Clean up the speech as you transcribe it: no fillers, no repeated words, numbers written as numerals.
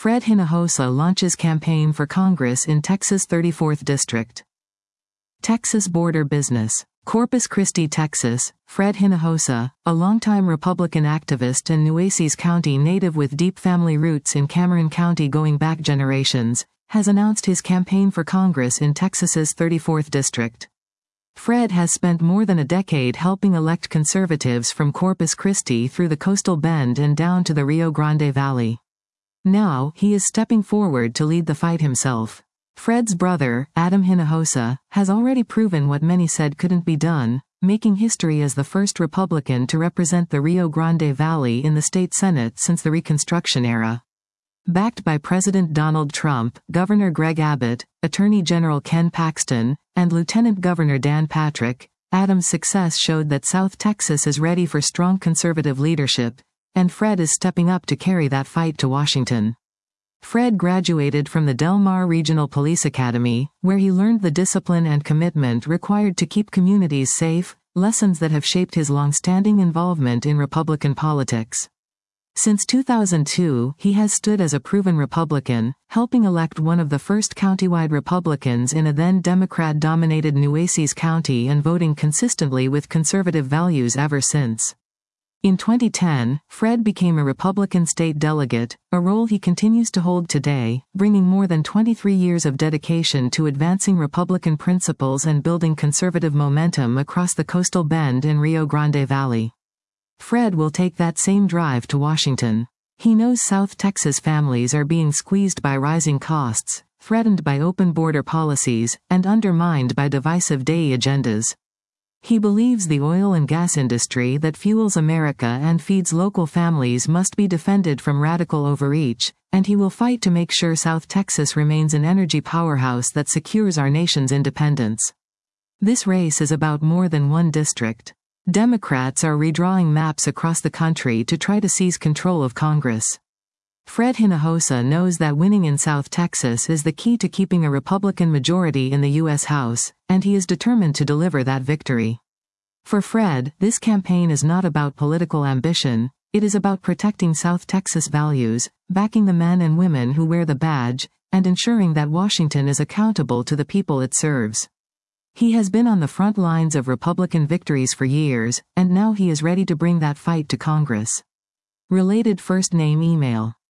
Fred Hinojosa launches campaign for Congress in Texas' 34th District. Texas border business. Corpus Christi, Texas. Fred Hinojosa, a longtime Republican activist and Nueces County native with deep family roots in Cameron County going back generations, has announced his campaign for Congress in Texas's 34th District. Fred has spent more than a decade helping elect conservatives from Corpus Christi through the Coastal Bend and down to the Rio Grande Valley. Now, he is stepping forward to lead the fight himself. Fred's brother, Adam Hinojosa, has already proven what many said couldn't be done, making history as the first Republican to represent the Rio Grande Valley in the state Senate since the Reconstruction era. Backed by President Donald Trump, Governor Greg Abbott, Attorney General Ken Paxton, and Lieutenant Governor Dan Patrick, Adam's success showed that South Texas is ready for strong conservative leadership, and Fred is stepping up to carry that fight to Washington. Fred graduated from the Del Mar Regional Police Academy, where he learned the discipline and commitment required to keep communities safe, lessons that have shaped his long-standing involvement in Republican politics. Since 2002, he has stood as a proven Republican, helping elect one of the first countywide Republicans in a then Democrat-dominated Nueces County and voting consistently with conservative values ever since. In 2010, Fred became a Republican state delegate, a role he continues to hold today, bringing more than 23 years of dedication to advancing Republican principles and building conservative momentum across the Coastal Bend and Rio Grande Valley. Fred will take that same drive to Washington. He knows South Texas families are being squeezed by rising costs, threatened by open border policies, and undermined by divisive DEI agendas. He believes the oil and gas industry that fuels America and feeds local families must be defended from radical overreach, and he will fight to make sure South Texas remains an energy powerhouse that secures our nation's independence. This race is about more than one district. Democrats are redrawing maps across the country to try to seize control of Congress. Fred Hinojosa knows that winning in South Texas is the key to keeping a Republican majority in the U.S. House, and he is determined to deliver that victory. For Fred, this campaign is not about political ambition, it is about protecting South Texas values, backing the men and women who wear the badge, and ensuring that Washington is accountable to the people it serves. He has been on the front lines of Republican victories for years, and now he is ready to bring that fight to Congress. Related first name email.